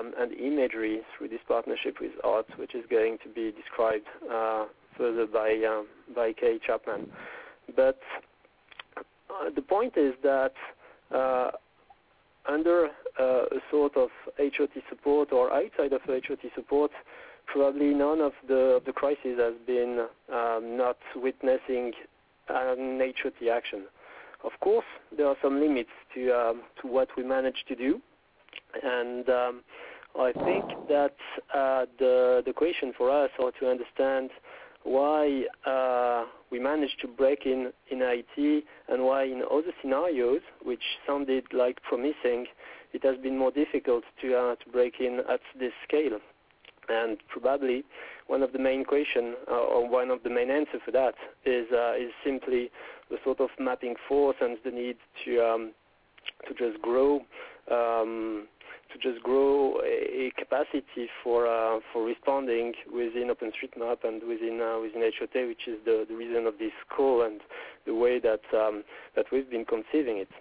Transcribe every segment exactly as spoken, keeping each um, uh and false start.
um, and imagery through this partnership with art, which is going to be described uh, further by um, by Kay Chapman. But uh, the point is that uh, under uh, a sort of H O T support or outside of H O T support, probably none of the, of the crises has been um, not witnessing an H O T action. Of course, there are some limits to um, to what we manage to do, and um, I think that uh, the the question for us, or to understand why uh, we managed to break in in Haiti and why in other scenarios, which sounded like promising, it has been more difficult to uh, to break in at this scale. And probably one of the main question, uh, or one of the main answers for that, is uh, is simply the sort of mapping force and the need to um, to just grow um, to just grow a, a capacity for uh, for responding within OpenStreetMap and within uh, within H O T, which is the, the reason of this call and the way that um, that we've been conceiving it.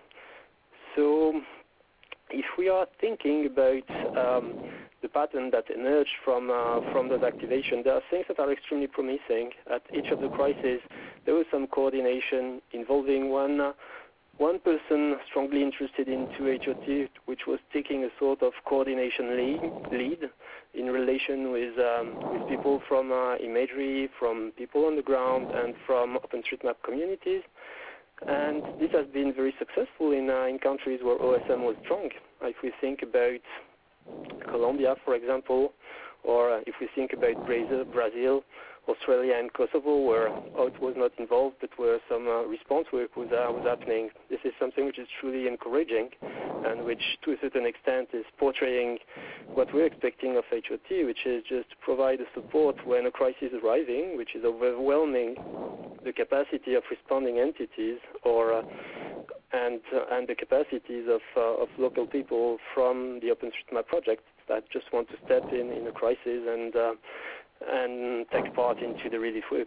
So, if we are thinking about um, the pattern that emerged from uh, from those activations, there are things that are extremely promising. At each of the crises, there was some coordination involving one uh, one person strongly interested into H O T, which was taking a sort of coordination lead, lead in relation with um, with people from uh, imagery, from people on the ground, and from OpenStreetMap communities. And this has been very successful in uh, in countries where O S M was strong. If we think about Colombia, for example, or uh, if we think about Brazil, Brazil, Australia, and Kosovo, where O T was not involved, but where some uh, response work was, uh, was happening. This is something which is truly encouraging, and which, to a certain extent, is portraying what we're expecting of H O T, which is just to provide a support when a crisis is arriving, which is overwhelming the capacity of responding entities, or uh, and uh, and the capacities of uh, of local people from the OpenStreetMap project that just want to step in in a crisis and uh, and take part into the relief work.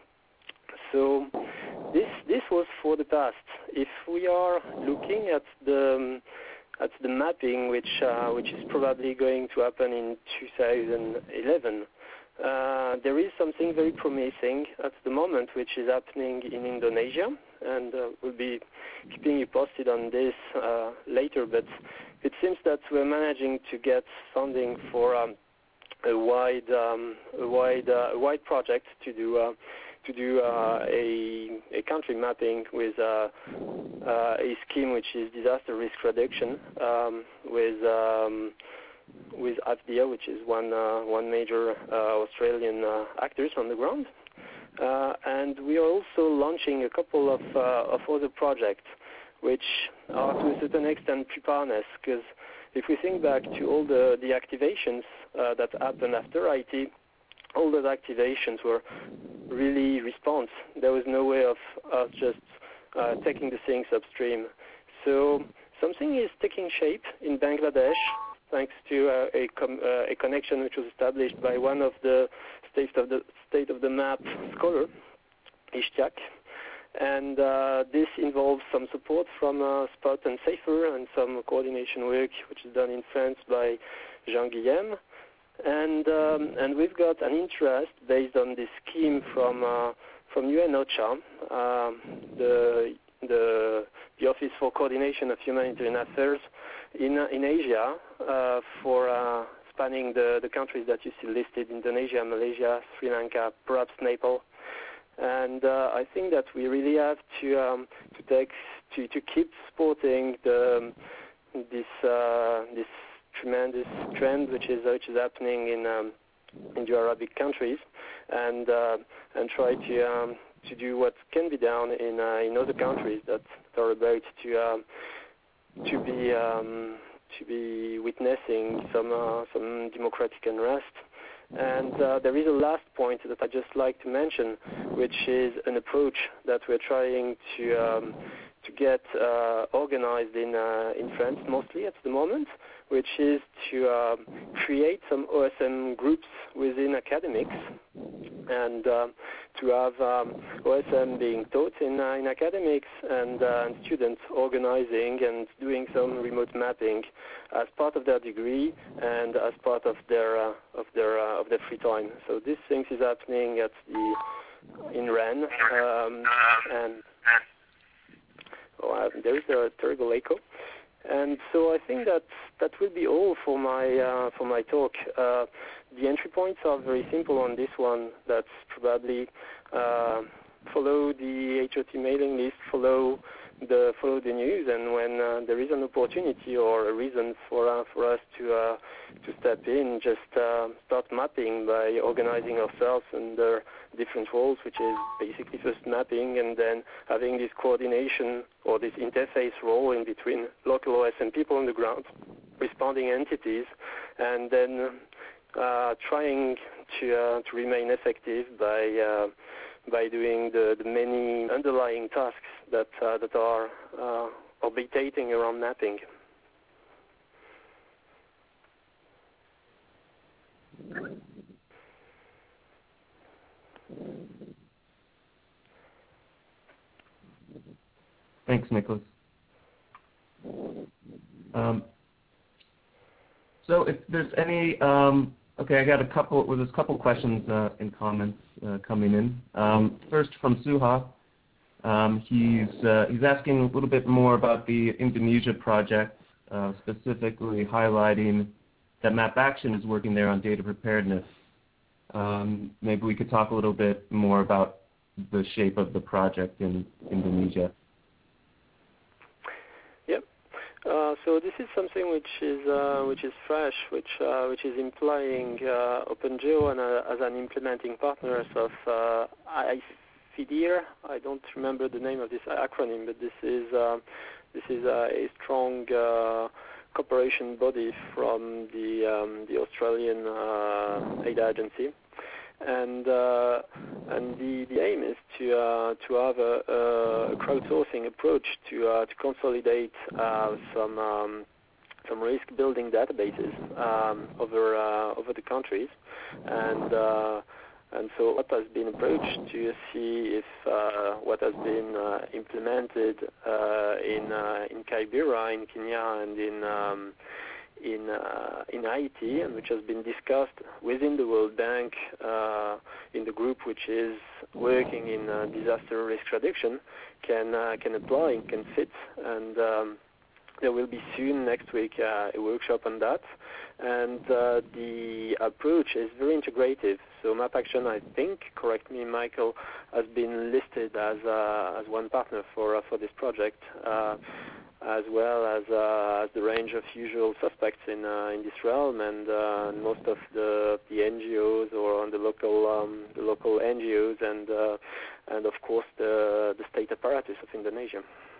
So this this was for the past. If we are looking at the um, at the mapping, which uh, which is probably going to happen in two thousand eleven, uh, there is something very promising at the moment, which is happening in Indonesia, and uh, we'll be keeping you posted on this uh, later. But it seems that we're managing to get funding for um, a wide, um, a wide, uh, a wide project to do uh, to do uh, a, a country mapping with uh, uh, a scheme which is disaster risk reduction um, with um, with A F D A, which is one uh, one major uh, Australian uh, actors on the ground, uh, and we are also launching a couple of uh, of other projects which are to a certain extent preparedness, because if we think back to all the, the activations uh, that happened after I T, all those activations were really response. There was no way of us just uh, taking the things upstream. So something is taking shape in Bangladesh thanks to uh, a, com uh, a connection which was established by one of the state of the, state of the map scholar, Ishtiaq. And uh, this involves some support from uh, Spot and Safer and some coordination work which is done in France by Jean Guillem. And um, and we've got an interest based on this scheme from uh, from U N OCHA, uh, the the the Office for Coordination of Humanitarian Affairs in uh, in Asia, uh, for uh, spanning the the countries that you see listed: Indonesia, Malaysia, Sri Lanka, perhaps Nepal. And uh, I think that we really have to um, to take to, to keep supporting the this uh, this tremendous trend which is which is happening in um, in the Arabic countries, and uh, and try to um, to do what can be done in uh, in other countries that are about to um, to be um, to be witnessing some uh, some democratic unrest. And uh, there is a last point that I'd just like to mention, which is an approach that we're trying to um, to get uh, organized in uh, in France mostly at the moment, which is to uh, create some O S M groups within academics and uh, to have um, O S M being taught in, uh, in academics and, uh, and students organizing and doing some remote mapping as part of their degree and as part of their uh, of their uh, of their free time. So this thing is happening at the in Rennes, um, and oh, uh, there is a terrible echo. And so I think that that will be all for my uh, for my talk. Uh, the entry points are very simple on this one. That's probably uh, follow the H O T mailing list, follow the follow the news, and when uh, there is an opportunity or a reason for uh, for us to uh, to step in, just uh, start mapping by organizing ourselves under different roles, which is basically first mapping and then having this coordination or this interface role in between local O S M people on the ground, responding entities, and then uh, trying to uh, to remain effective by uh, by doing the, the many underlying tasks that uh, that are uh, orbitating around mapping. Thanks, Nicholas. Um, so if there's any, um, okay, I got a couple, well, there's a couple questions uh, and comments uh, coming in. Um, first from Suha. Um, he's, uh, he's asking a little bit more about the Indonesia project, uh, specifically highlighting that MapAction is working there on data preparedness. Um, maybe we could talk a little bit more about the shape of the project in Indonesia. Yep. Uh, so this is something which is uh, which is fresh, which uh, which is implying uh, OpenGeo and, uh, as an implementing partner of uh, IFIDIR. I don't remember the name of this acronym, but this is uh, this is uh, a strong uh, cooperation body from the um, the Australian uh, aid agency. And uh, and the, the aim is to uh, to have a, a crowdsourcing approach to uh, to consolidate uh, some um, some risk building databases um, over uh, over the countries, and uh, and so what has been approached to see if uh, what has been uh, implemented uh, in uh, in Kibera in Kenya and in um, in uh, in Haiti, and which has been discussed within the World Bank uh, in the group which is working in uh, disaster risk reduction, can uh, can apply and can fit. And um, there will be soon next week uh, a workshop on that. And uh, the approach is very integrative. So MapAction, I think, correct me, Michael, has been listed as uh, as one partner for uh, for this project. Uh, as well as, uh, as the range of usual suspects in uh, in this realm, and uh, most of the the N G Os or on the local um, the local N G Os, and uh, and of course the the state apparatus of Indonesia.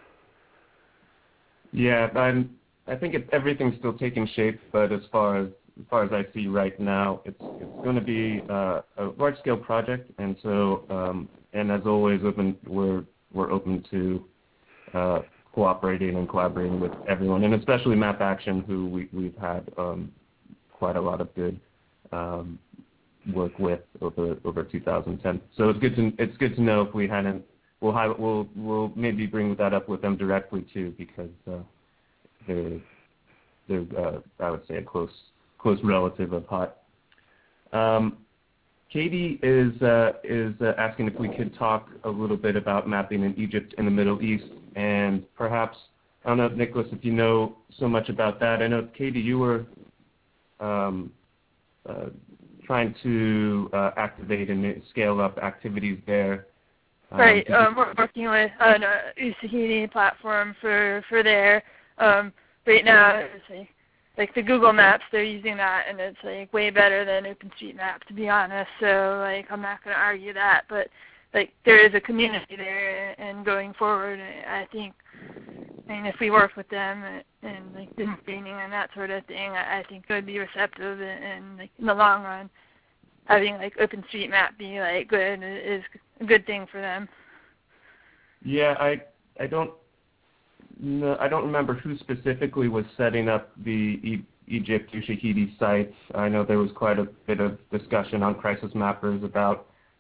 Yeah, I'm, I think it, everything's still taking shape, but as far as as far as I see right now, it's it's going to be uh, a large-scale project, and so um, and as always, open we're we're open to uh, cooperating and collaborating with everyone, and especially MapAction, who we, we've had um, quite a lot of good um, work with over over two thousand ten. So it's good to it's good to know if we hadn't. We'll have, we'll we'll maybe bring that up with them directly too, because uh, they're they're uh, I would say a close close relative of H O T. Um, Katie is uh, is uh, asking if we could talk a little bit about mapping in Egypt and the Middle East, and perhaps, I don't know, Nicholas, if you know so much about that. I know, Katie, you were um, uh, trying to uh, activate and scale up activities there. Um, right, um, we're working with an uh, Usahini platform for, for there. Um, right now, it's like, like the Google Maps, they're using that, and it's like way better than OpenStreetMap, to be honest. So like, I'm not going to argue that, but like there is a community there, and going forward, I think, I mean, if we work with them and, and like the training and that sort of thing, I, I think it would be receptive, and, and like in the long run, having like OpenStreetMap be like good is a good thing for them. Yeah, I I don't. No, I don't remember who specifically was setting up the e- Egypt Ushahidi sites. I know there was quite a bit of discussion on Crisis Mappers about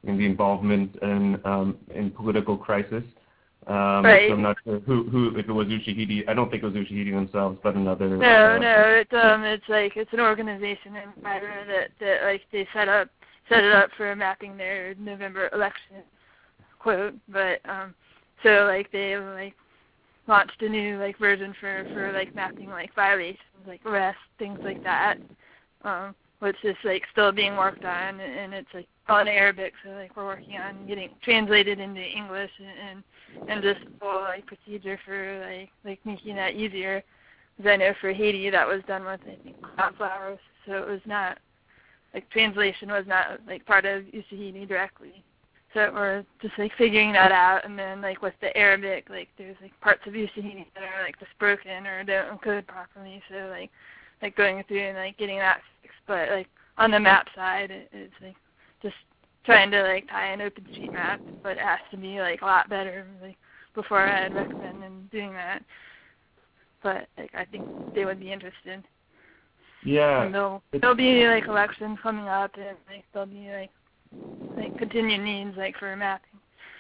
in the involvement in um, in political crisis. Um, right. So I'm not sure who, who if it was Ushahidi. I don't think it was Ushahidi themselves, but another. No, uh, no, it's um, it's like it's an organization in Cairo that that like they set up set it up for mapping their November election quote, but um, so like they like launched a new like version for for like mapping like violations, like arrests, things like that, um, which is like still being worked on, and it's like on Arabic, so like we're working on getting translated into English and and, and just full like procedure for like like making that easier. Because I know for Haiti that was done with I think Cloudflowers, so it was not like translation was not like part of Ushahidi directly. So we're just like figuring that out, and then like with the Arabic, like there's like parts of Ushahidi that are like just broken or don't encode properly. So like like going through and like getting that fixed. But like on the map side, it, it's like just trying to like tie an OpenStreetMap, but it has to be like a lot better. Like before I'd recommend them doing that. But like I think they would be interested. Yeah. And there'll there'll be like elections coming up, and like there'll be like like continued needs like for mapping.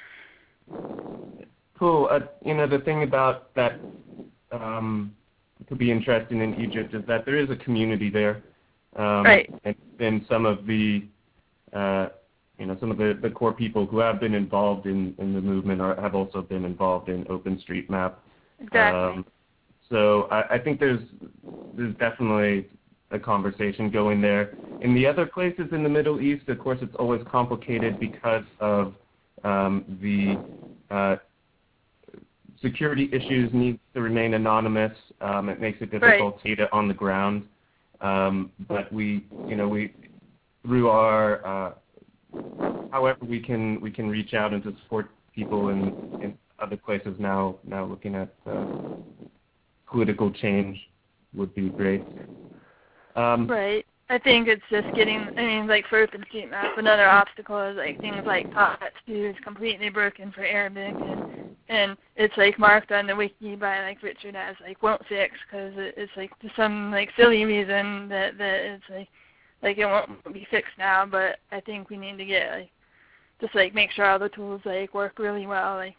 Cool. Uh, you know, the thing about that um, could be interesting in Egypt is that there is a community there, um, right? And then some of the uh, you know some of the, the core people who have been involved in, in the movement are, have also been involved in OpenStreetMap. Exactly. Um, so I, I think there's there's definitely a conversation going there. In the other places in the Middle East, of course, it's always complicated because of um, the uh, security issues need to remain anonymous. Um, it makes it difficult to get it on the ground. Um, but we, you know, we through our uh, however we can we can reach out and to support people in, in other places now. Now looking at uh, political change would be great. Um, right. I think it's just getting, I mean, like for OpenStreetMap, another obstacle is like things like Top two is completely broken for Arabic, and and it's like marked on the wiki by like Richard as like won't fix because it, it's like for some like silly reason that that it's like like it won't be fixed now. But I think we need to get like just like make sure all the tools like work really well. Like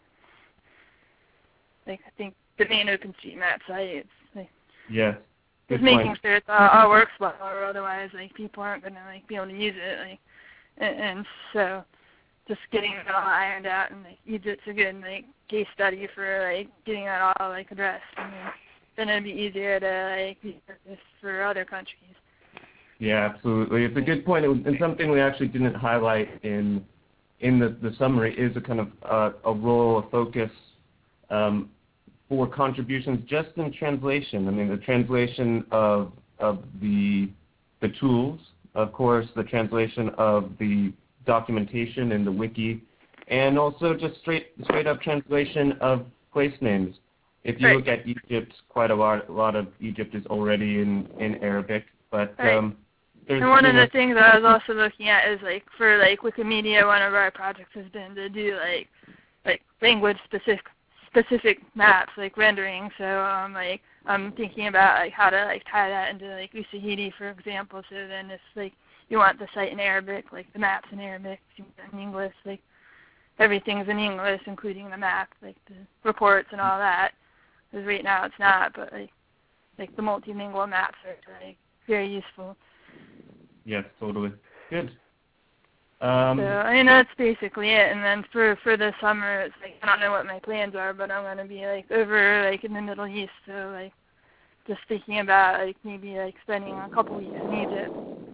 like I think the main OpenStreetMap site, it's like yes. Just Good making point. sure it all, all works well, or otherwise, like people aren't gonna like be able to use it. Like, and, and so, just getting it all ironed out, and like Egypt's a good like case study for like getting that all like addressed, and then, then it'd be easier to like use this for other countries. Yeah, absolutely. It's a good point, and something we actually didn't highlight in in the, the summary is a kind of uh, a role, a focus. Um, for contributions just in translation. I mean, the translation of of the the tools, of course, the translation of the documentation in the wiki, and also just straight straight up translation of place names. If you right. look at Egypt, quite a lot a lot of Egypt is already in, in Arabic, but right. um, there's and one of know, the things I was also looking at is like for like Wikimedia, one of our projects has been to do like like language specific specific maps, like rendering. So um, like I'm thinking about like how to like tie that into like Ushahidi, for example. So then if like you want the site in Arabic, like the maps in Arabic, if you want it in English, like everything's in English, including the map, like the reports and all that. Because right now it's not, but like like the multilingual maps are like very useful. Yes, totally. Good. Um, so I mean that's basically it. And then for for the summer, it's like I don't know what my plans are, but I'm gonna be like over like in the Middle East, so like just thinking about like maybe like spending a couple weeks in Egypt.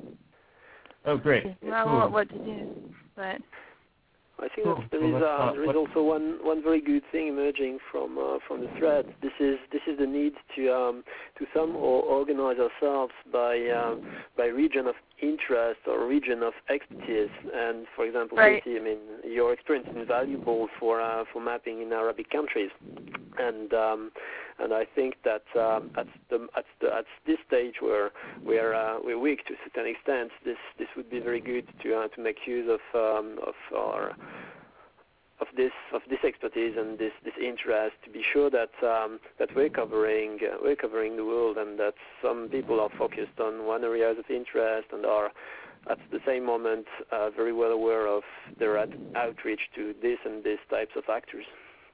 Oh, great. I don't know Cool. what, what to do, but I think Cool. that there Well, is, let's, uh, uh, there is what- also one, one very good thing emerging from uh, from the thread. This is this is the need to um, to somehow organize ourselves by um, by region of interest or region of expertise. And for example, right. Katie, I mean, your experience is invaluable for uh, for mapping in Arabic countries. And um, and I think that um, at the at the at this stage where we're uh, we're weak to a certain extent, this this would be very good to uh, to make use of um, of our of this of this expertise and this, this interest to be sure that um, that we're covering uh, we're covering the world, and that some people are focused on one areas of interest and are at the same moment uh, very well aware of their ad- outreach to this and this types of actors.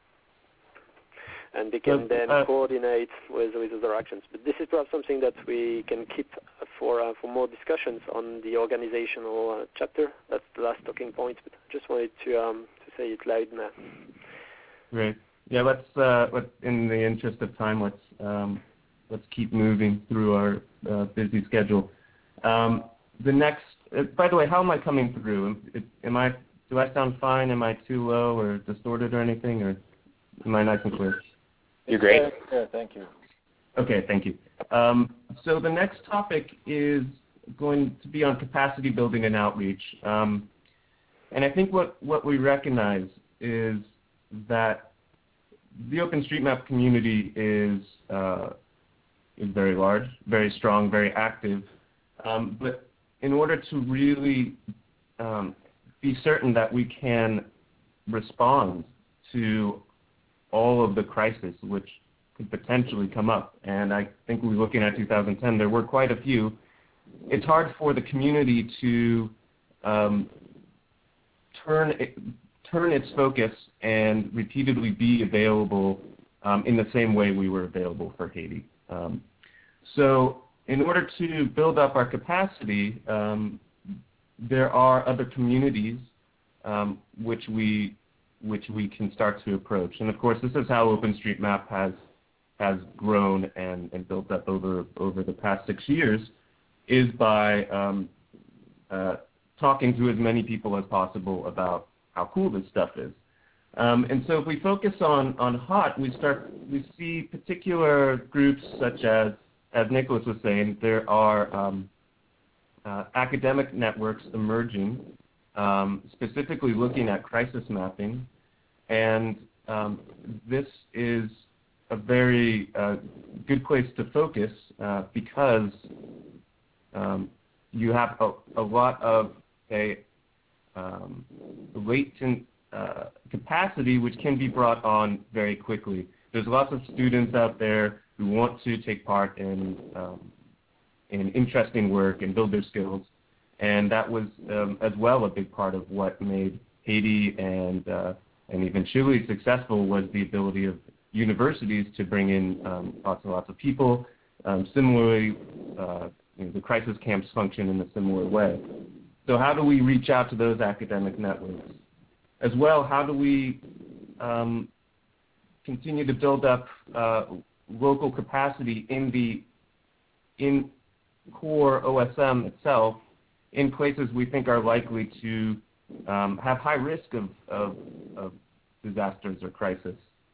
And they can So, then uh, coordinate with, with other actions. But this is perhaps something that we can keep for uh, for more discussions on the organizational uh, chapter. That's the last talking point. But I just wanted to um, to say it loud now. Great. Yeah, let's, uh, let's in the interest of time, let's um, let's keep moving through our uh, busy schedule. Um, the next, uh, by the way, how am I coming through? Am, am I do I sound fine? Am I too low or distorted or anything, or am I nice and clear? You're great. Yeah, thank you. Okay, thank you. Um, so the next topic is going to be on capacity building and outreach. Um, and I think what, what we recognize is that the OpenStreetMap community is, uh, is very large, very strong, very active. Um, but in order to really um, be certain that we can respond to all of the crises which could potentially come up, and I think we're looking at two thousand ten, there were quite a few, it's hard for the community to um, turn, it, turn its focus and repeatedly be available um, in the same way we were available for Haiti. Um, so in order to build up our capacity, um, there are other communities um, which we which we can start to approach. And of course, this is how OpenStreetMap has has grown and, and built up over over the past six years, is by um, uh, talking to as many people as possible about how cool this stuff is. Um, and so if we focus on, on H O T, we start we see particular groups such as, as Nicholas was saying, there are um, uh, academic networks emerging, Um, specifically looking at crisis mapping, and um, this is a very uh, good place to focus uh, because um, you have a, a lot of a um, latent uh, capacity which can be brought on very quickly. There's lots of students out there who want to take part in, um, in interesting work and build their skills. And that was um, as well a big part of what made Haiti and uh, and even Chile successful, was the ability of universities to bring in um, lots and lots of people. Um, similarly, uh, you know, the crisis camps function in a similar way. So how do we reach out to those academic networks? As well, how do we um, continue to build up uh, local capacity in the in core O S M itself, in places we think are likely to um, have high risk of, of, of disasters or crisis.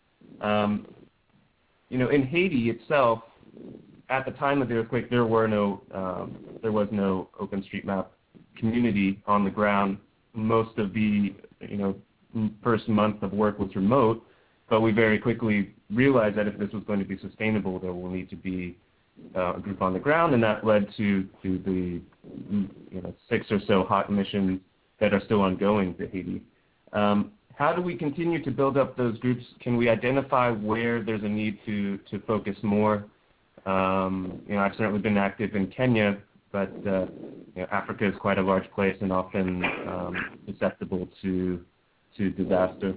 Um, you know, in Haiti itself, at the time of the earthquake, there were no, um, there was no OpenStreetMap community on the ground. Most of the, you know, first month of work was remote, but we very quickly realized that if this was going to be sustainable, there will need to be Uh, a group on the ground, and that led to, to the you know, six or so H O T missions that are still ongoing to Haiti. Um, how do we continue to build up those groups? Can we identify where there's a need to, to focus more? Um, you know, I've certainly been active in Kenya, but uh, you know, Africa is quite a large place and often um, susceptible to to disaster.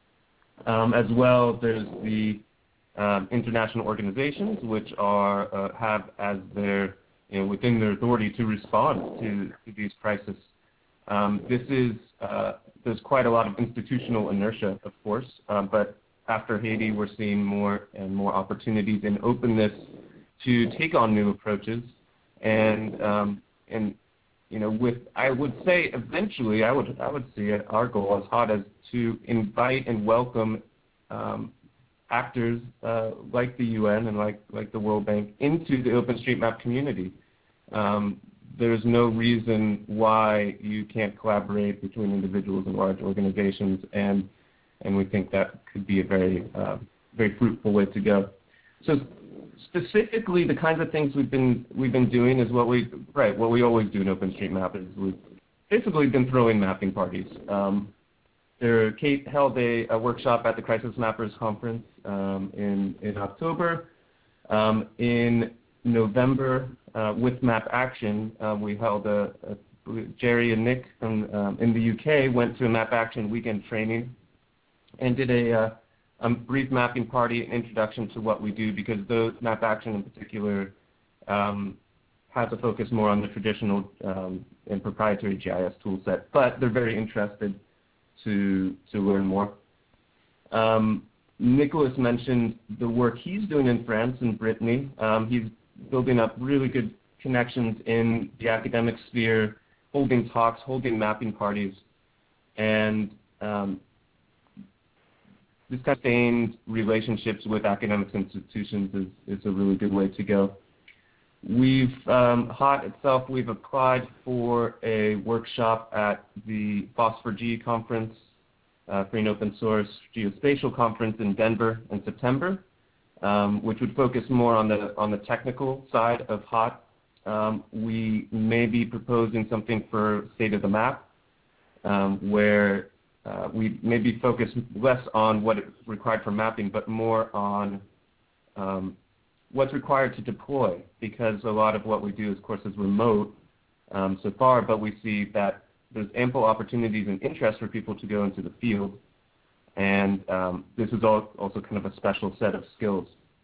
Um, as well, there's the Um, international organizations which are uh, have as their, you know, within their authority to respond to, to these crises. Um, this is uh, there's quite a lot of institutional inertia, of course, um, but after Haiti, we're seeing more and more opportunities and openness to take on new approaches, and um, and you know, with I would say eventually, I would I would see it, our goal as H O T as to invite and welcome Um, actors uh, like the U N and like, like the World Bank into the OpenStreetMap community. Um, there's no reason why you can't collaborate between individuals and large organizations, and and we think that could be a very uh, very fruitful way to go. So specifically, the kinds of things we've been we've been doing is what we right what we always do in OpenStreetMap is we've basically been throwing mapping parties. Um, There, Kate held a, a workshop at the Crisis Mappers Conference um, in, in October. Um, in November, uh, with Map Action, uh, we held a, a Jerry and Nick from um, in the U K went to a Map Action weekend training and did a, uh, a brief mapping party, an introduction to what we do, because those Map Action in particular um, has a focus more on the traditional um, and proprietary G I S tool set, but they're very interested to to learn more. Um, Nicholas mentioned the work he's doing in France, in Brittany. Um, he's building up really good connections in the academic sphere, holding talks, holding mapping parties, and um, this kind of sustained relationships with academic institutions is, is a really good way to go. We've, um, H O T itself, we've applied for a workshop at the Phosphor G conference, uh, Free and Open Source Geospatial Conference in Denver in September, um, which would focus more on the, on the technical side of H O T. Um, we may be proposing something for State of the Map, um, where uh, we maybe focus less on what is required for mapping, but more on um, what's required to deploy, because a lot of what we do, of course, is remote um, so far, but we see that there's ample opportunities and interest for people to go into the field, and um, this is all, also kind of a special set of skills.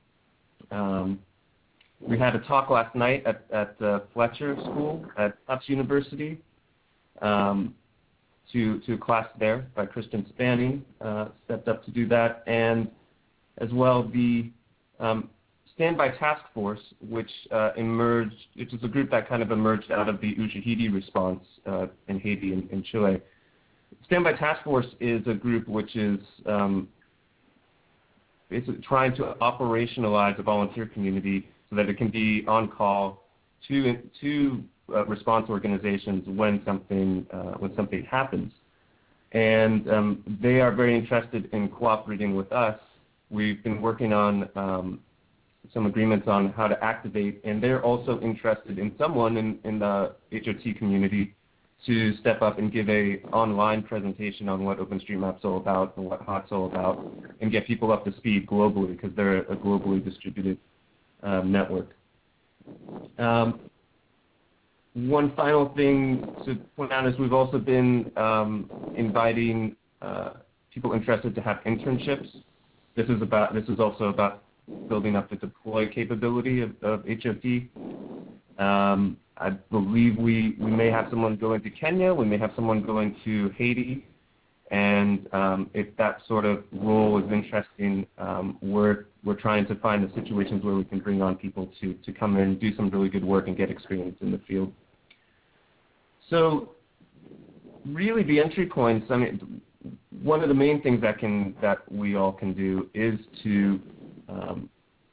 Um, we had a talk last night at, at uh, Fletcher School at Tufts University um, to, to a class there by Christian Spanning, uh, stepped up to do that, and as well the um, Standby Task Force, which uh, emerged, which is a group that kind of emerged out of the Ushahidi response uh, in Haiti and in Chile. Standby Task Force is a group which is um, basically trying to operationalize a volunteer community so that it can be on call to to uh, response organizations when something uh, when something happens, and um, they are very interested in cooperating with us. We've been working on um, some agreements on how to activate, and they're also interested in someone in, in the H O T community to step up and give a online presentation on what OpenStreetMap's all about and what H O T's all about, and get people up to speed globally, because they're a globally distributed um, network. Um, one final thing to point out is we've also been um, inviting uh, people interested to have internships. This is about. This is also about building up the deploy capability of, of H O T. Um, I believe we, we may have someone going to Kenya, we may have someone going to Haiti, and um, if that sort of role is interesting, um, we're, we're trying to find the situations where we can bring on people to, to come in and do some really good work and get experience in the field. So really the entry points, I mean, one of the main things that, can, that we all can do is to Um,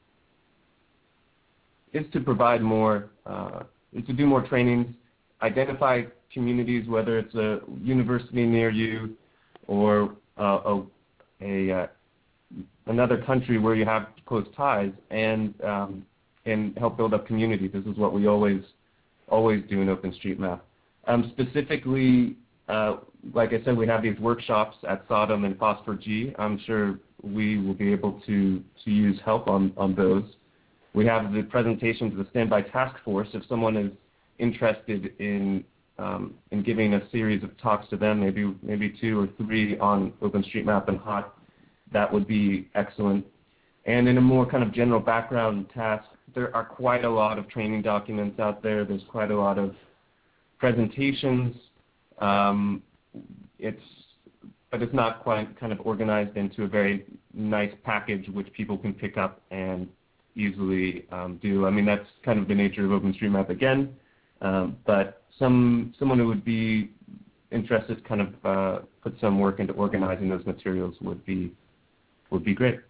is to provide more, uh, is to do more trainings, identify communities, whether it's a university near you or uh, a, a uh, another country where you have close ties, and um, and help build up community. This is what we always always do in OpenStreetMap. Um, specifically, uh, like I said, we have these workshops at Sodom and Phosphor G. I'm sure we will be able to, to use help on, on those. We have the presentation to the Standby Task Force. If someone is interested in um, in giving a series of talks to them, maybe maybe two or three on OpenStreetMap and H O T, that would be excellent. And in a more kind of general background task, there are quite a lot of training documents out there. There's quite a lot of presentations. Um, it's but it's not quite kind of organized into a very nice package which people can pick up and easily um, do. I mean, that's kind of the nature of OpenStreetMap again, um, but some someone who would be interested to kind of uh, put some work into organizing those materials would be would be great.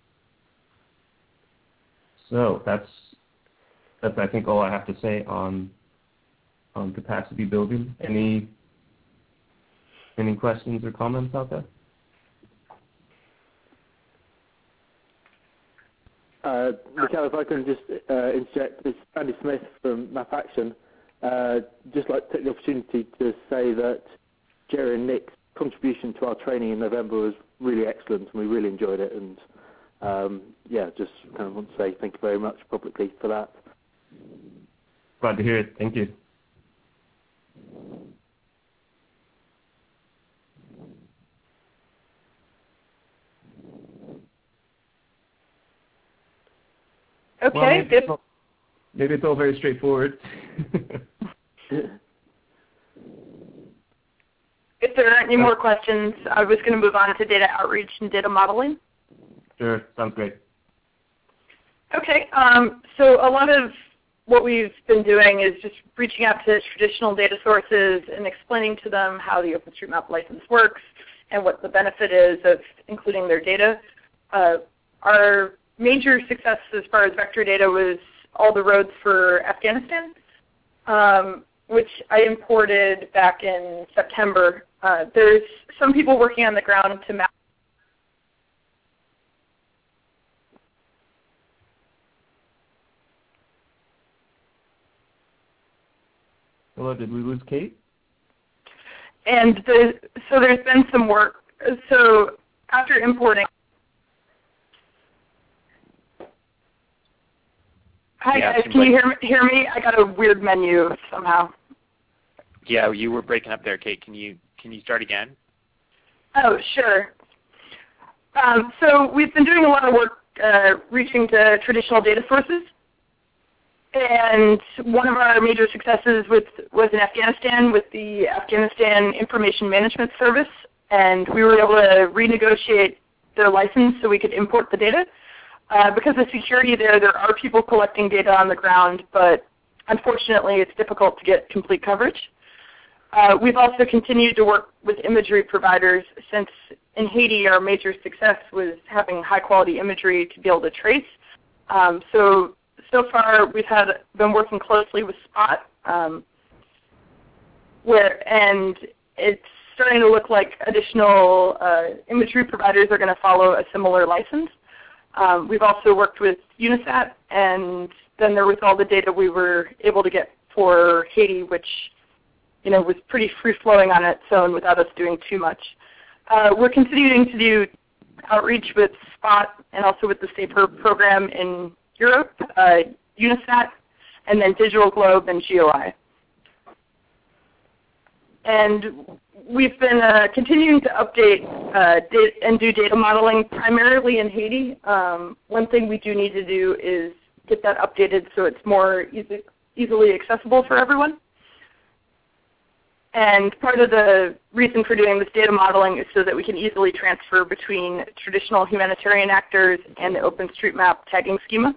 So that's that's I think all I have to say on on capacity building. Any Any questions or comments out there? Uh, Michael, if I can just uh, interject, it's Andy Smith from Map Action. Uh, just like to take the opportunity to say that Jerry and Nick's contribution to our training in November was really excellent, and we really enjoyed it. And um, yeah, just kind of want to say thank you very much publicly for that. Glad to hear it. Thank you. Okay. Well, maybe, it's all, maybe it's all very straightforward. If there aren't any more questions, I was going to move on to data outreach and data modeling. Sure, sounds great. Okay, um, so a lot of what we've been doing is just reaching out to traditional data sources and explaining to them how the OpenStreetMap license works and what the benefit is of including their data. Uh, our major success as far as vector data was all the roads for Afghanistan, um, which I imported back in September. Uh, there's some people working on the ground to map. Hello, did we lose Kate? And the, so there's been some work. So after importing, hi yeah, guys, can like, you hear me, hear me? I got a weird menu somehow. Yeah, you were breaking up there, Kate. Can you can you start again? Oh, sure. Um, so we've been doing a lot of work uh, reaching to traditional data sources. And one of our major successes with, was in Afghanistan with the Afghanistan Information Management Service. And we were able to renegotiate their license so we could import the data. Uh, because of security there, there are people collecting data on the ground, but unfortunately it's difficult to get complete coverage. Uh, we've also continued to work with imagery providers since in Haiti our major success was having high-quality imagery to be able to trace. Um, so, so far we've had been working closely with Spot, um, where, and it's starting to look like additional uh, imagery providers are going to follow a similar license. Um, we've also worked with Unisat, and then there was all the data we were able to get for Haiti, which you know, was pretty free-flowing on its own without us doing too much. Uh, we're continuing to do outreach with Spot and also with the SAPER program in Europe, uh, Unisat, and then Digital Globe and G O I. And we've been uh, continuing to update uh, data and do data modeling primarily in Haiti. Um, one thing we do need to do is get that updated so it's more easy, easily accessible for everyone. And part of the reason for doing this data modeling is so that we can easily transfer between traditional humanitarian actors and the OpenStreetMap tagging schema.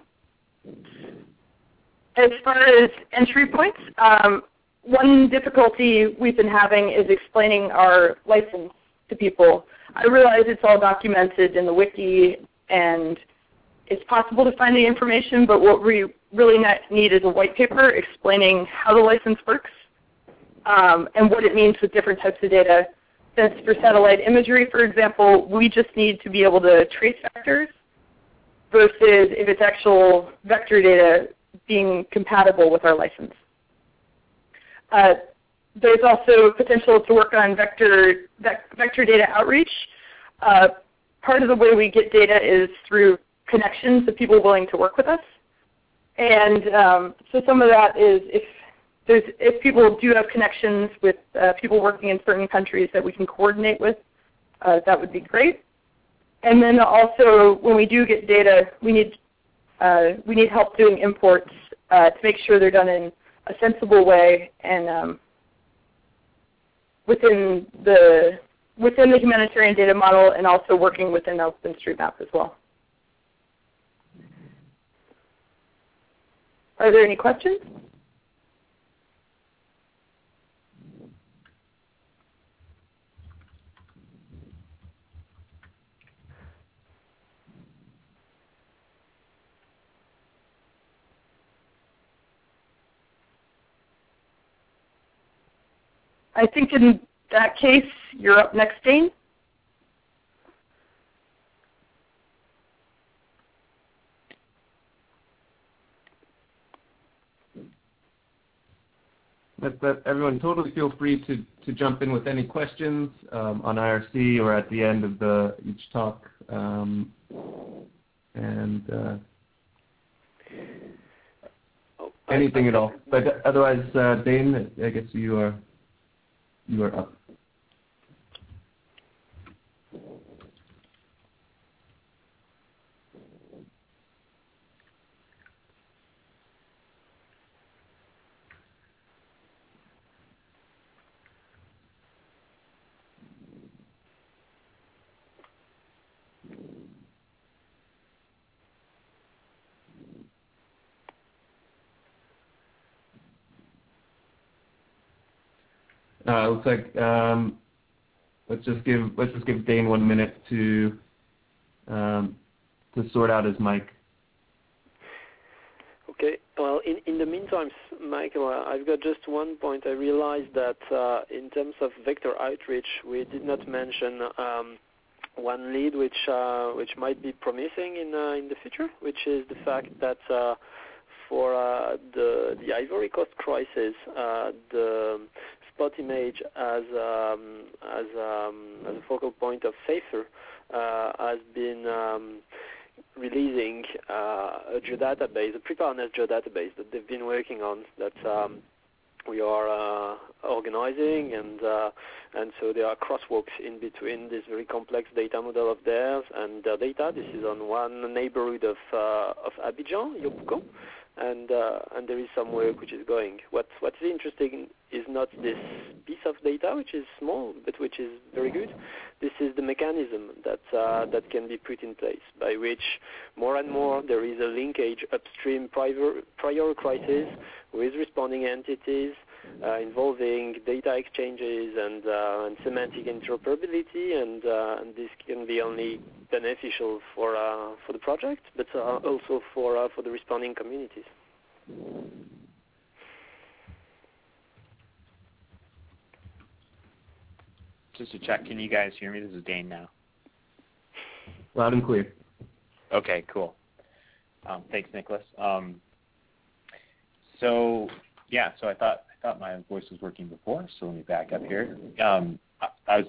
As far as entry points, um, one difficulty we've been having is explaining our license to people. I realize it's all documented in the wiki and it's possible to find the information, but what we really need is a white paper explaining how the license works. Um, and what it means with different types of data. Since for satellite imagery, for example, we just need to be able to trace vectors versus if it's actual vector data being compatible with our license. Uh, there's also potential to work on vector, vec vector data outreach. Uh, part of the way we get data is through connections of people willing to work with us. And um, so some of that is if There's, if people do have connections with uh, people working in certain countries that we can coordinate with, uh, that would be great. And then also, when we do get data, we need uh, we need help doing imports uh, to make sure they're done in a sensible way and um, within the within the humanitarian data model, and also working within OpenStreetMap as well. Are there any questions? I think in that case, you're up next, Dane. But, but everyone, totally feel free to, to jump in with any questions um, on I R C or at the end of the each talk. Um, and uh, anything at all. But otherwise, uh, Dane, I guess you are you are up. Uh, looks like um, let's just give let's just give Dane one minute to um, to sort out his mic. Okay. Well, in, in the meantime, Michael, uh, I've got just one point. I realized that uh, in terms of vector outreach, we did not mention um, one lead which uh, which might be promising in uh, in the future, which is the fact that uh, for uh, the the Ivory Coast crisis, uh, the spot image as um, as um, as a focal point of SAFER uh, has been um, releasing uh, a geodatabase, a preparedness geodatabase that they've been working on that um, we are uh, organizing, and uh, and so there are crosswalks in between this very complex data model of theirs and their data. This is on one neighborhood of uh, of Abidjan, Yopougon, and uh, and there is some work which is going. What what's interesting is not this piece of data, which is small but which is very good. This is the mechanism that uh, that can be put in place, by which more and more there is a linkage upstream prior, prior crisis with responding entities uh, involving data exchanges and, uh, and semantic interoperability, and, uh, and this can be only beneficial for uh, for the project, but uh, also for uh, for the responding communities. Just to check, can you guys hear me? This is Dane now. Loud and clear. Okay, cool. Um, thanks, Nicholas. Um, so yeah, so I thought I thought my voice was working before, so let me back up here. Um, I, I was.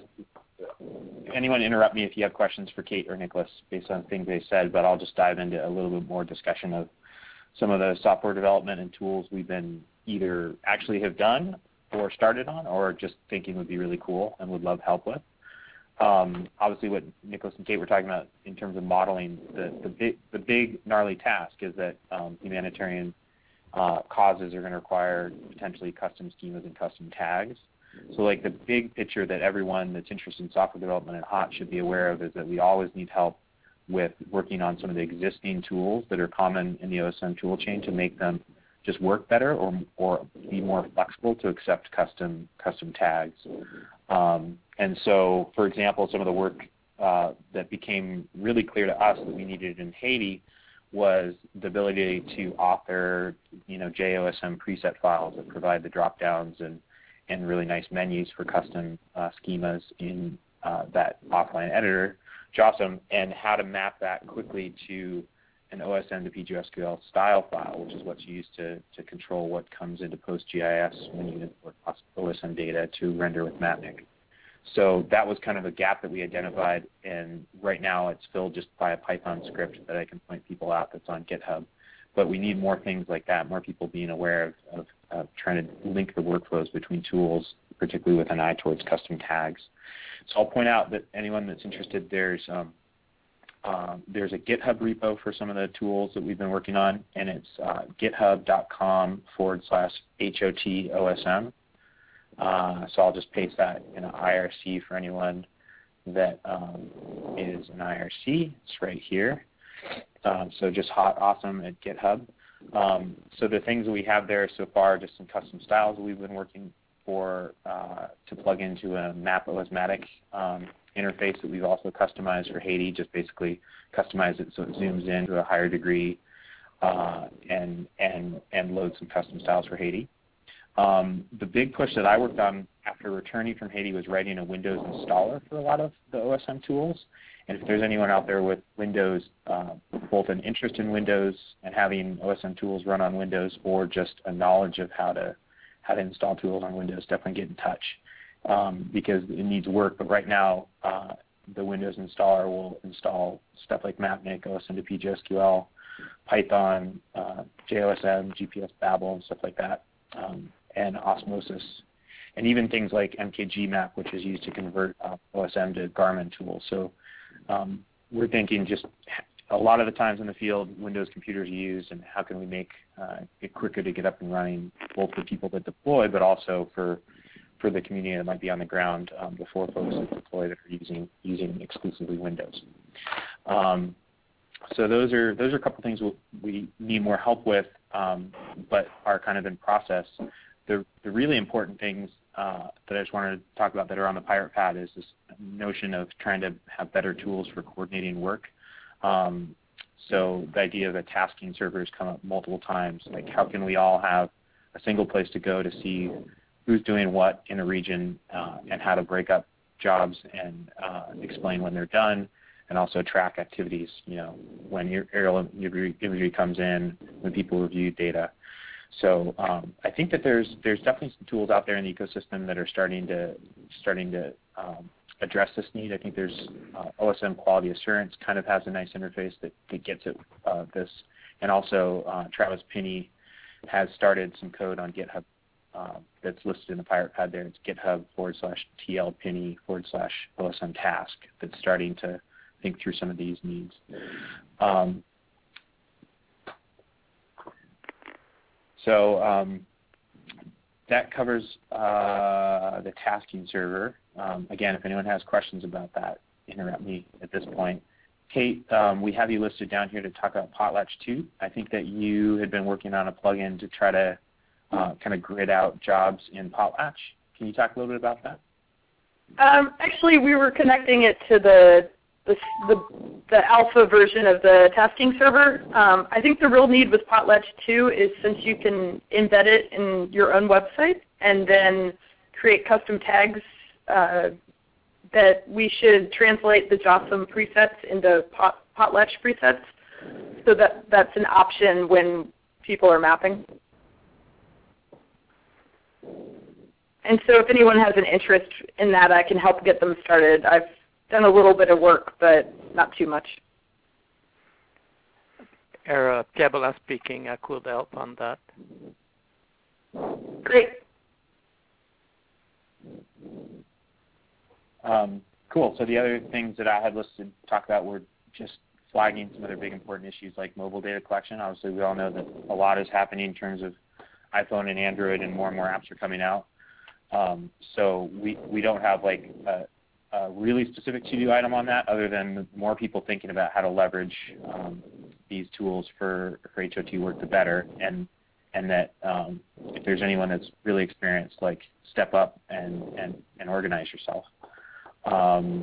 Anyone interrupt me if you have questions for Kate or Nicholas based on things they said, but I'll just dive into a little bit more discussion of some of the software development and tools we've been either actually have done or started on, or just thinking would be really cool and would love help with. Um, obviously, what Nicholas and Kate were talking about in terms of modeling, the, the, big, the big gnarly task is that um, humanitarian uh, causes are going to require potentially custom schemas and custom tags. So like the big picture that everyone that's interested in software development at H O T should be aware of is that we always need help with working on some of the existing tools that are common in the O S M tool chain to make them just work better or or be more flexible to accept custom custom tags. Um, and so, for example, some of the work uh, that became really clear to us that we needed in Haiti was the ability to author, you know, J O S M preset files that provide the drop downs and and really nice menus for custom uh, schemas in uh, that offline editor, JOSM, and how to map that quickly to an O S M to P G S Q L style file, which is what's used to, to control what comes into PostGIS when you import O S M data to render with Mapnik. So that was kind of a gap that we identified, and right now it's filled just by a Python script that I can point people out that's on GitHub. But we need more things like that, more people being aware of, of, of trying to link the workflows between tools, particularly with an eye towards custom tags. So I'll point out that anyone that's interested, there's um, um, there's a GitHub repo for some of the tools that we've been working on, and it's uh, github.com forward slash HOTOSM. Uh, so I'll just paste that in an I R C for anyone that um, is an I R C. It's right here. Um, so just hot awesome at GitHub. Um, so the things that we have there so far are just some custom styles that we've been working for uh, to plug into a Map OSmatic um, interface that we've also customized for Haiti. Just basically customize it so it zooms in to a higher degree uh, and and and load some custom styles for Haiti. Um, the big push that I worked on after returning from Haiti was writing a Windows installer for a lot of the O S M tools. And if there's anyone out there with Windows, uh, both an interest in Windows and having O S M tools run on Windows, or just a knowledge of how to how to install tools on Windows, definitely get in touch um, because it needs work. But right now, uh, the Windows installer will install stuff like Mapnik, O S M to P G S Q L, Python, uh, J O S M, G P S Babel, and stuff like that, um, and Osmosis. And even things like M K G Map, which is used to convert uh, O S M to Garmin tools. So um, we're thinking just a lot of the times in the field, Windows computers are used, and how can we make uh, it quicker to get up and running, both for people that deploy, but also for for the community that might be on the ground um, before folks that deploy that are using using exclusively Windows. Um, so those are those are a couple things we need more help with, um, but are kind of in process. the, the really important things uh, that I just wanted to talk about that are on the Pirate Pad is this notion of trying to have better tools for coordinating work. Um, so the idea of a tasking server has come up multiple times. Like, how can we all have a single place to go to see who's doing what in a region uh, and how to break up jobs and uh, explain when they're done, and also track activities, you know, when aerial imagery, imagery comes in, when people review data. So um, I think that there's there's definitely some tools out there in the ecosystem that are starting to starting to um, address this need. I think there's uh, O S M Quality Assurance kind of has a nice interface that, that gets at uh, this, and also uh, Travis Pinney has started some code on GitHub uh, that's listed in the Pirate Pad there. It's GitHub forward slash TL Pinney forward slash O S M task that's starting to think through some of these needs. Um, So um, that covers uh, the tasking server. Um, again, if anyone has questions about that, interrupt me at this point. Kate, um, we have you listed down here to talk about Potlatch two. I think that you had been working on a plugin to try to uh, kind of grid out jobs in Potlatch. Can you talk a little bit about that? Um, actually, we were connecting it to the The, the, the alpha version of the tasking server. Um, I think the real need with Potlatch two is, since you can embed it in your own website and then create custom tags, uh, that we should translate the JOSM presets into Pot, Potlatch presets, so that that's an option when people are mapping. And so if anyone has an interest in that, I can help get them started. I've done a little bit of work, but not too much. Era Kebela speaking. I could help on that. Great. Um, cool. So the other things that I had listed to talk about were just flagging some other big important issues like mobile data collection. Obviously, we all know that a lot is happening in terms of iPhone and Android, and more and more apps are coming out. Um, so we, we don't have like a, a really specific to-do item on that, other than more people thinking about how to leverage um, these tools for, for H O T work the better, and and that um, if there's anyone that's really experienced, like step up and, and, and organize yourself. Um,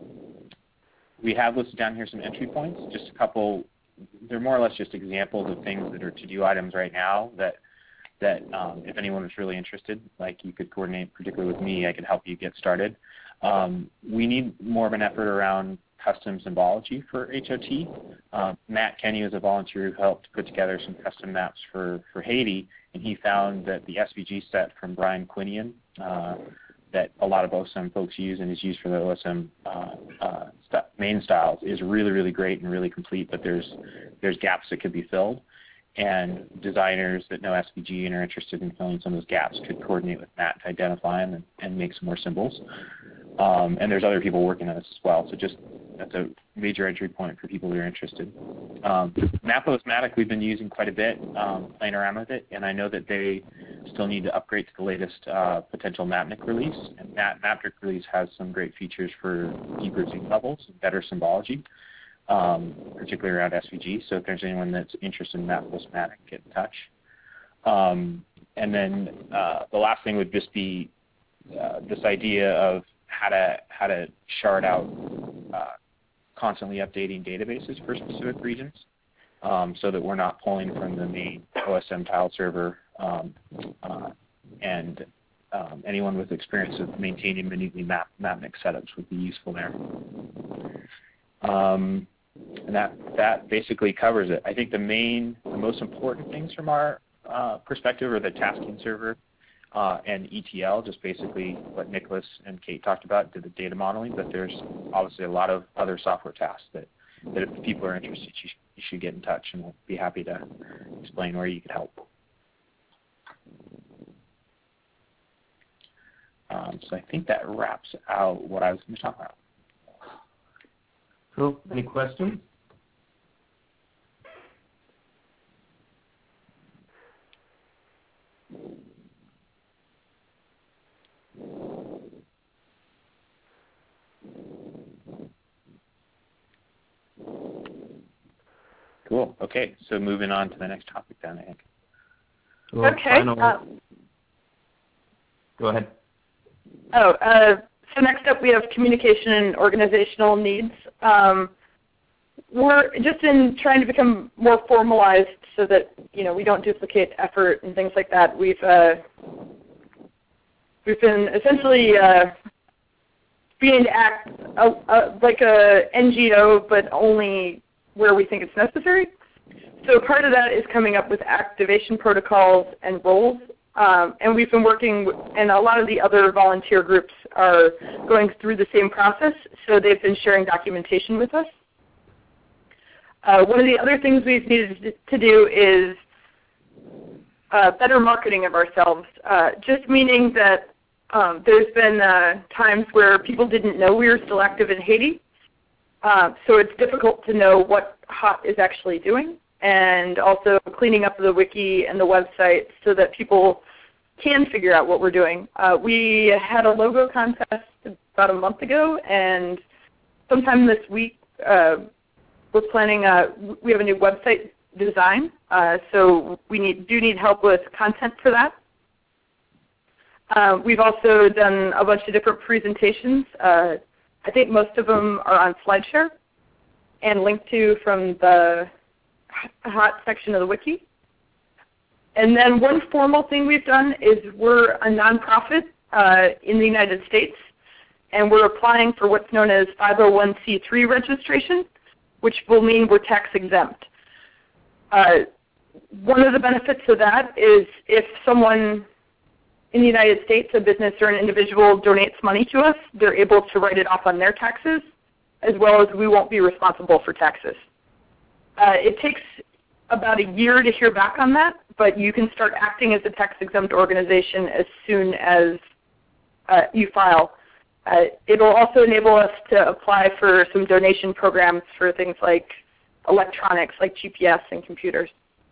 we have listed down here some entry points, just a couple. They're more or less just examples of things that are to-do items right now that that um, if anyone was really interested, like you could coordinate, particularly with me, I could help you get started. Um, we need more of an effort around custom symbology for H O T. Uh, Matt Kenny is a volunteer who helped put together some custom maps for, for Haiti, and he found that the S V G set from Brian Quinion uh, that a lot of O S M folks use and is used for the O S M uh, uh, st- main styles is really, really great and really complete, but there's, there's gaps that could be filled. And designers that know S V G and are interested in filling some of those gaps could coordinate with Matt to identify them and, and make some more symbols. Um, and there's other people working on this as well. So just that's a major entry point for people who are interested. Um, Mapos-Matic we've been using quite a bit, um, playing around with it, and I know that they still need to upgrade to the latest uh, potential Mapnik release. And that Mapnik release has some great features for deeper zoom levels and better symbology, um, particularly around S V G. So if there's anyone that's interested in Mapos-Matic, get in touch. Um, and then uh, the last thing would just be uh, this idea of how to how to shard out uh, constantly updating databases for specific regions, um, so that we're not pulling from the main O S M tile server. Um, uh, and um, anyone with experience of maintaining minutely map Mapnik setups would be useful there. Um, and that that basically covers it. I think the main, the most important things from our uh, perspective are the tasking server. Uh, and E T L, just basically what Nicholas and Kate talked about, did the data modeling, but there's obviously a lot of other software tasks that, that if people are interested, you, sh- you should get in touch, and we'll be happy to explain where you could help. Um, so I think that wraps out what I was going to talk about. Cool. Any questions? Cool. Okay, so moving on to the next topic then, I think. Cool. Okay. Final, Uh, Go ahead. Oh, uh, so next up we have communication and organizational needs. Um, we're just in trying to become more formalized so that, you know, we don't duplicate effort and things like that. We've uh, we've been essentially uh, being to act uh, uh, like a N G O, but only where we think it's necessary. So part of that is coming up with activation protocols and roles. Um, and we've been working, and a lot of the other volunteer groups are going through the same process, so they've been sharing documentation with us. Uh, one of the other things we've needed to do is uh, better marketing of ourselves, uh, just meaning that um, there's been uh, times where people didn't know we were still active in Haiti, uh, so it's difficult to know what H O T is actually doing, and also cleaning up the wiki and the website so that people can figure out what we're doing. Uh, we had a logo contest about a month ago, and sometime this week uh, we're planning, a, we have a new website design, uh, so we need, do need help with content for that. Uh, we've also done a bunch of different presentations. Uh, I think most of them are on SlideShare and linked to from the H O T section of the wiki. And then one formal thing we've done is we're a nonprofit uh, in the United States, and we're applying for what's known as five oh one c three registration, which will mean we're tax exempt. Uh, one of the benefits of that is if someone in the United States, a business or an individual, donates money to us, they're able to write it off on their taxes, as well as we won't be responsible for taxes. Uh, it takes about a year to hear back on that, but you can start acting as a tax-exempt organization as soon as uh, you file. Uh, it will also enable us to apply for some donation programs for things like electronics, like G P S and computers.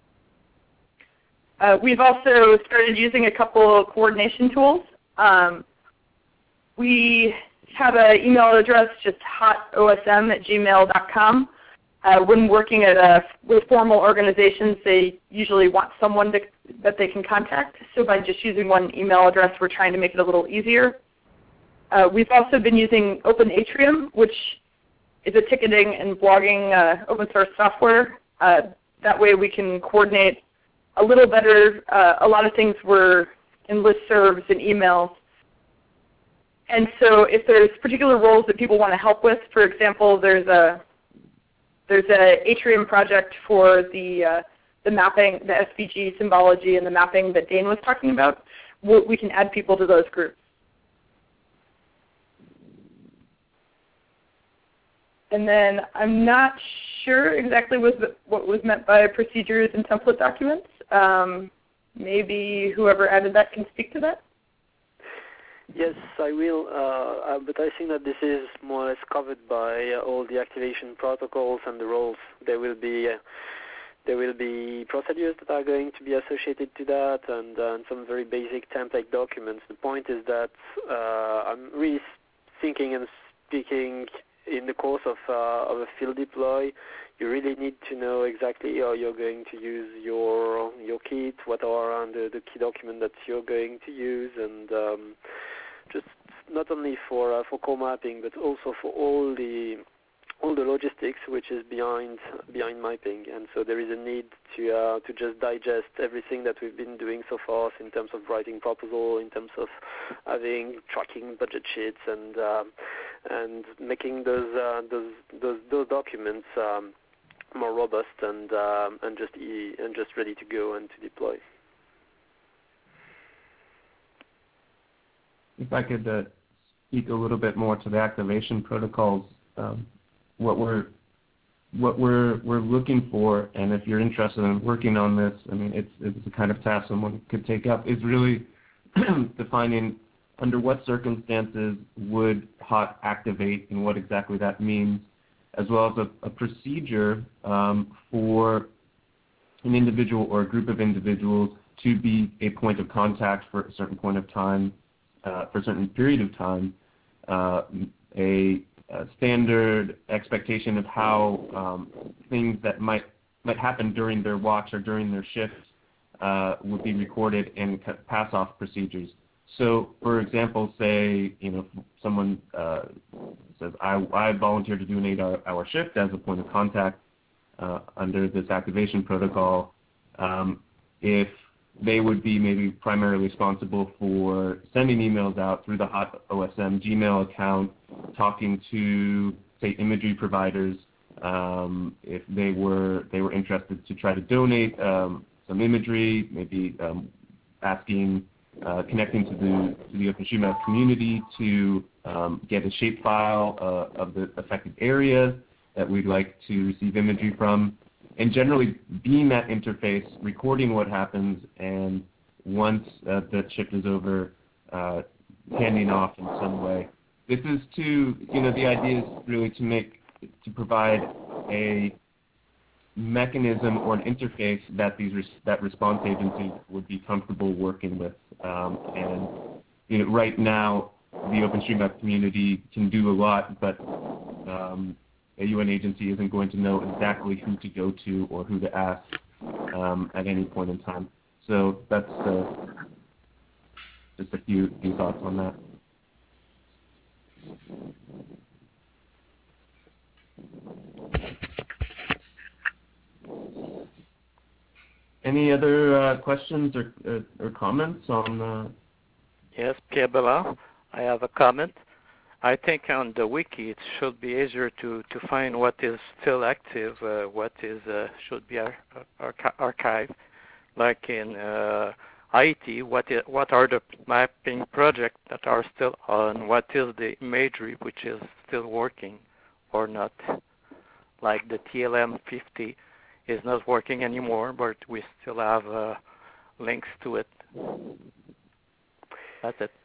Uh, we've also started using a couple of coordination tools. Um, we have an email address, just hotosm at gmail dot com. Uh, when working at a, with formal organizations, they usually want someone to, that they can contact. So by just using one email address, we're trying to make it a little easier. Uh, we've also been using Open Atrium, which is a ticketing and blogging uh, open source software. Uh, that way we can coordinate a little better. Uh, a lot of things were in listservs and emails. And so if there's particular roles that people want to help with, for example, there's a There's an Atrium project for the uh, the mapping, the S V G symbology and the mapping that Dane was talking about. We'll, we can add people to those groups. And then I'm not sure exactly what, what was meant by procedures and template documents. Um, maybe whoever added that can speak to that. Yes, I will, uh, uh, but I think that this is more or less covered by uh, all the activation protocols and the roles. There will be uh, there will be procedures that are going to be associated to that, and, uh, and some very basic template documents. The point is that uh, I'm really thinking and speaking in the course of uh, of a field deploy. You really need to know exactly how you're going to use your your kit, what are the, the key documents that you're going to use, and um, just not only for uh, for core mapping, but also for all the all the logistics which is behind behind mapping. And so there is a need to uh, to just digest everything that we've been doing so far in terms of writing proposal, in terms of having tracking budget sheets, and uh, and making those uh, those those those documents Um, more robust and um, and just e and just ready to go and to deploy. If I could uh, speak a little bit more to the activation protocols, um, what we're what we're we're looking for, and if you're interested in working on this, I mean, it's it's the kind of task someone could take up, is really defining under what circumstances would H O T activate and what exactly that means, as well as a, a procedure um, for an individual or a group of individuals to be a point of contact for a certain point of time, uh, for a certain period of time, uh, a, a standard expectation of how um, things that might might happen during their watch or during their shift uh, would be recorded, and pass-off procedures. so, for example, say you know someone uh, says, I, I volunteer to do an eight-hour shift as a point of contact uh, under this activation protocol. Um, if they would be maybe primarily responsible for sending emails out through the Hot O S M Gmail account, talking to, say, imagery providers. Um, if they were they were interested to try to donate um, some imagery, maybe um, asking, uh, connecting to the to the OpenStreetMap community to um, get a shapefile uh, of the affected area that we'd like to receive imagery from. And generally being that interface, recording what happens, and once uh, the shift is over, uh, handing off in some way. This is to, you know, the idea is really to make, to provide a mechanism or an interface that these res- that response agencies would be comfortable working with. Um, and you know, right now, the OpenStreetMap community can do a lot, but um, a U N agency isn't going to know exactly who to go to or who to ask um, at any point in time. So that's uh, just a few, few thoughts on that. Any other uh, questions or, uh, or comments on? Uh... Yes, Pierre Bellard. I have a comment. I think on the wiki it should be easier to, to find what is still active, uh, what is uh, should be ar- archi- archived. Like in uh, I E T, what is, what are the mapping projects that are still on? What is the imagery which is still working or not? Like the T L M fifty is not working anymore, but we still have uh, links to it. That's it.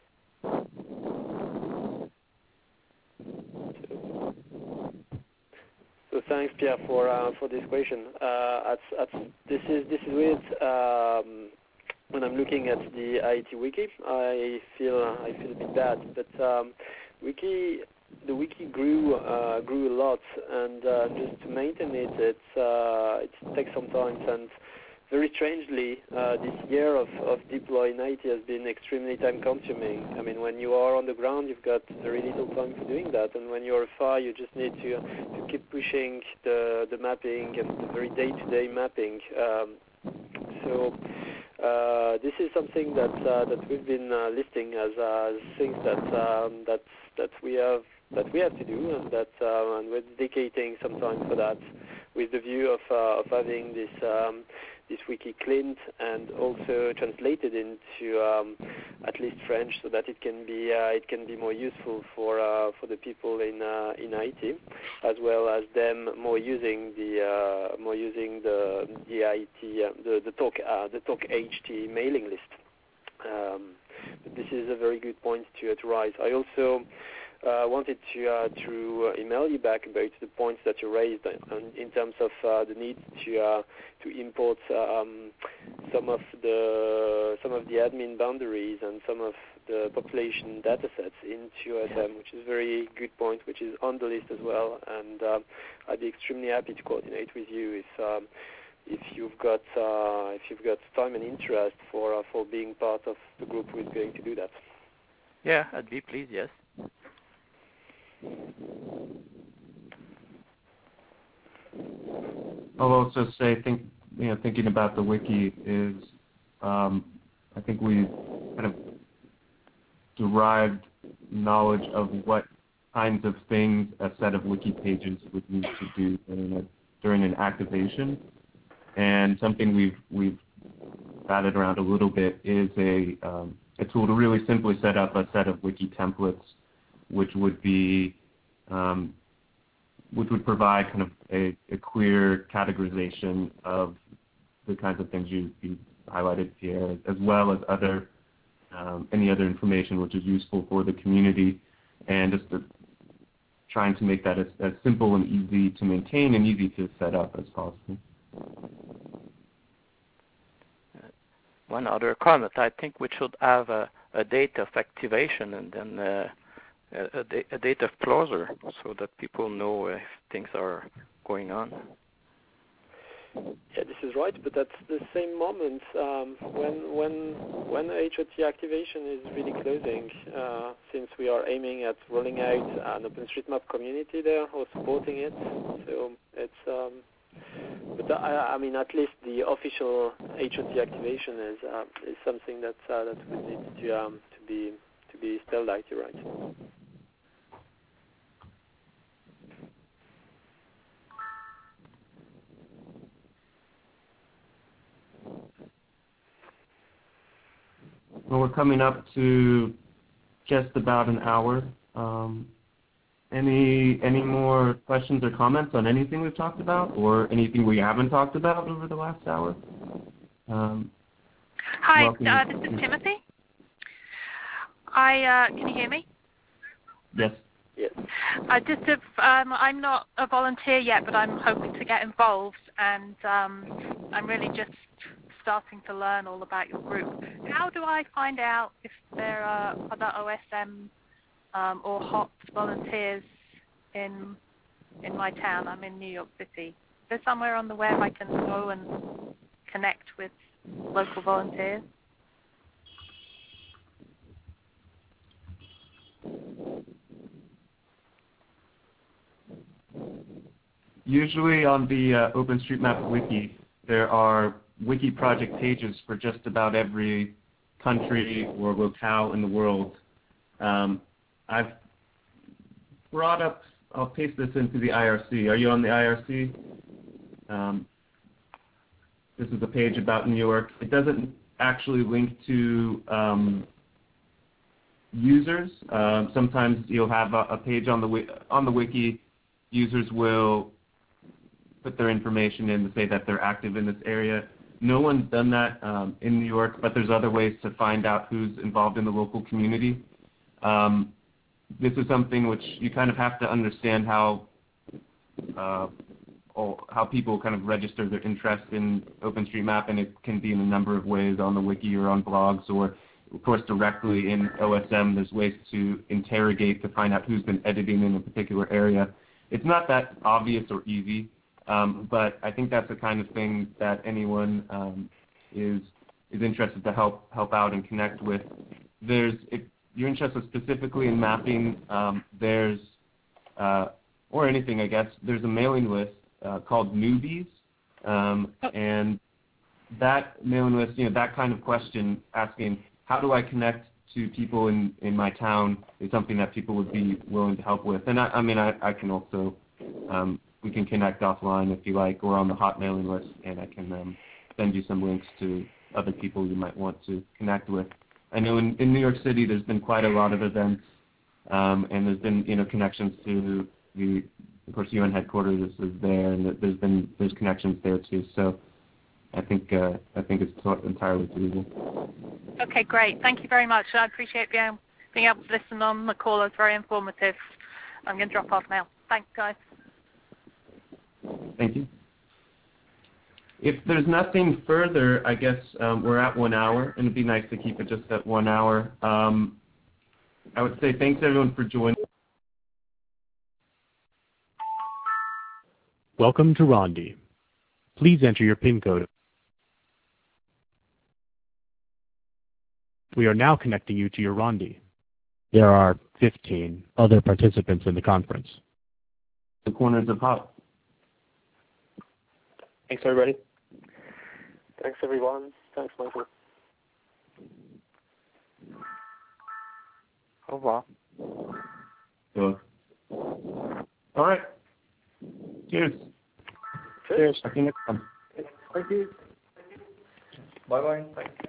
So thanks, Pierre, for uh, for this question. Uh, at, at, this is this is weird. Um, when I'm looking at the I E T wiki, I feel I feel a bit bad, but um, wiki the wiki grew uh, grew a lot, and uh, just to maintain it, it's uh, it takes some time. And very strangely, uh, this year of, of deploy in I E T has been extremely time-consuming. I mean, when you are on the ground, you've got very little time for doing that, and when you're far, you just need to to keep pushing the the mapping and the very day-to-day mapping. Um, so. Uh, this is something that uh, that we've been uh, listing as, uh, as things that um, that that we have that we have to do, and that uh, and we're dedicating some time for that, with the view of uh, of having this um, this wiki cleaned and also translated into um, at least French, so that it can be uh, it can be more useful for uh, for the people in uh, in I T, as well as them more using the uh, more using the the I T uh, the the talk uh, the talk H T mailing list. Um, but this is a very good point to, uh, to raise. I also uh, wanted to uh, to email you back about the points that you raised in, in terms of uh, the need to uh, to import um, some of the some of the admin boundaries and some of the population data sets into O S M, which is a very good point, which is on the list as well. And uh, I'd be extremely happy to coordinate with you if um, if you've got uh, if you've got time and interest for uh, for being part of the group who is going to do that. Yeah, I'd be pleased. Yes. I'll also say, think, you know, thinking about the wiki is, um, I think we kind of derived knowledge of what kinds of things a set of wiki pages would need to do during, a, during an activation. And something we've we've batted around a little bit is a um, a tool to really simply set up a set of wiki templates, which would be um, which would provide kind of a, a clear categorization of the kinds of things you, you highlighted, Pierre, as well as other um, any other information which is useful for the community, and just to, trying to make that as, as simple and easy to maintain and easy to set up as possible. One other comment, I think we should have a, a date of activation and then uh, a, a, a date of closure so that people know if things are going on. Yeah, this is right, but at the same moment, um, when when when H O T activation is really closing, uh, since we are aiming at rolling out an OpenStreetMap community there or supporting it, so it's. Um, but I, I mean, at least the official H O T activation is uh, is something that uh, that would need to um, to be to be spelled out. You're right. Well, we're coming up to just about an hour. Um, any any more questions or comments on anything we've talked about, or anything we haven't talked about over the last hour? Um, Hi, uh, this is Timothy. I uh, can you hear me? Yes. Yes. I just have, um, I'm not a volunteer yet, but I'm hoping to get involved, and um, I'm really just starting to learn all about your group. How do I find out if there are other O S M um, or H O T volunteers in in my town? I'm in New York City. Is there somewhere on the web I can go and connect with local volunteers? Usually on the uh, OpenStreetMap wiki, there are wiki project pages for just about every country or locale in the world. Um, I've brought up, I'll paste this into the I R C. Are you on the I R C? Um, this is a page about New York. It doesn't actually link to um, users. Uh, sometimes you'll have a, a page on the on the wiki. Users will put their information in to say that they're active in this area. No one's done that um, in New York, but there's other ways to find out who's involved in the local community. Um, this is something which you kind of have to understand how uh, how people kind of register their interest in OpenStreetMap, and it can be in a number of ways on the wiki or on blogs, or of course directly in O S M. There's ways to interrogate to find out who's been editing in a particular area. It's not that obvious or easy. Um, but I think that's the kind of thing that anyone um, is is interested to help help out and connect with. There's if you're interested specifically in mapping, um, there's uh, or anything I guess. There's a mailing list uh, called Newbies, um, and that mailing list, you know, that kind of question asking how do I connect to people in, in my town is something that people would be willing to help with. And I, I mean, I, I can also um, we can connect offline if you like, or on the hot mailing list, and I can um, send you some links to other people you might want to connect with. I know in, in New York City there's been quite a lot of events, um, and there's been you know connections to the, of course, U N headquarters is there, and there's been there's connections there too. So I think uh, I think it's entirely doable. Okay, great. Thank you very much. I appreciate being being able to listen on the call. It's very informative. I'm going to drop off now. Thanks, guys. Thank you. If there's nothing further, I guess um, we're at one hour, and it'd be nice to keep it just at one hour. Um, I would say thanks everyone for joining. Welcome to Rondi. Please enter your PIN code. We are now connecting you to your Rondi. There are fifteen other participants in the conference. The corners of hot. Thanks, everybody. Thanks, everyone. Thanks, Michael. Au revoir. So, all right. Cheers. Cheers. Cheers. See you next time. Thank you. Bye-bye. Thanks.